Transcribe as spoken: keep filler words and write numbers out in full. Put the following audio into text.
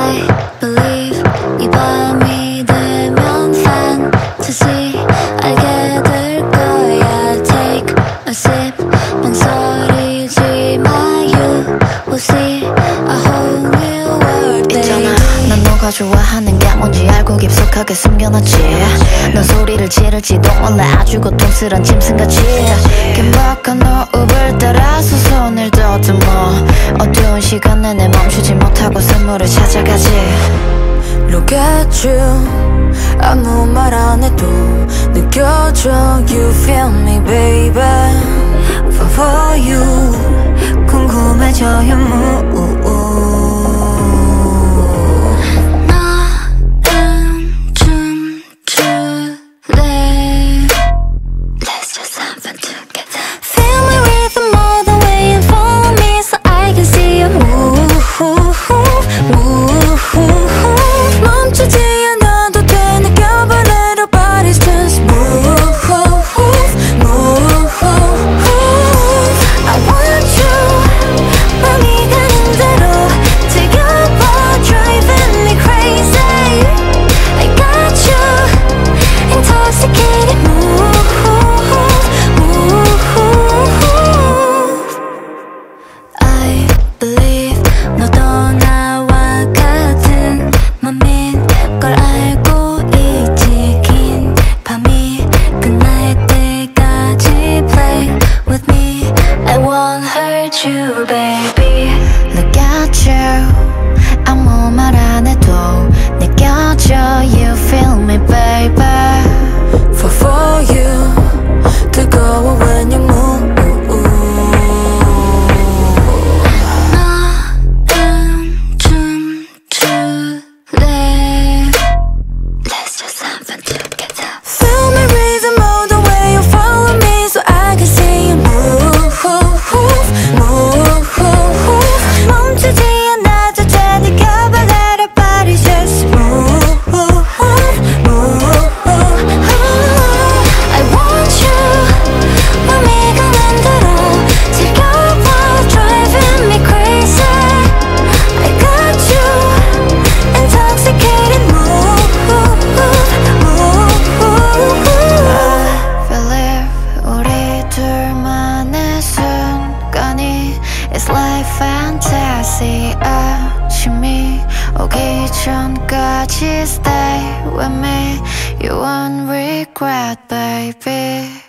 I believe 이 밤이 되면 fantasy 알게 될 거야. Take a sip 망설이지 마. You will see a whole new world baby. 있잖아 난 너가 좋아하는 게 뭔지 알고 깊숙하게 숨겨놨지. 넌 소리를 지를지도 몰라 아주 고통스런 짐승같이. 긴박한 호흡을 따라서 손을 더듬어 어두운 시간 내내 멈추지 못하고 선물을 찾아가지. Look at you 아무 말 안 해도 느껴져. You feel me baby. For, for you 궁금해져 your move. 나는 춤출래. Let's just have fun together. Feel my rhythm all the way and follow me so I can see you move. 멈추지 않아도 돼 느껴봐 let our bodies just move. Move. I want you 맘이 가는 대로 즐겨봐 driving me crazy. I got you intoxicated move. I believe 너도 나와 같은 맘인 걸 알고 있지. 긴 밤이 끝날 때까지 play with me. I won't hurt you baby. Look at you 아무 말 안 해도 느껴져. You feel me baby. For, for you 뜨거워 when you move. 나는 춤출래. Let's just have fun together. Feel my rhythm all the way you follow me so I can see you move. Move. 멈추지 않아도 돼 느껴봐 let our bodies just move. Move. I want you 맘이 가는 대로 즐겨봐 driving me crazy. I got you intoxicated move. Believe 우리 둘만의 순간이 It's like fantasy. 아침이 오기 전까지 stay with me. You won't regret baby.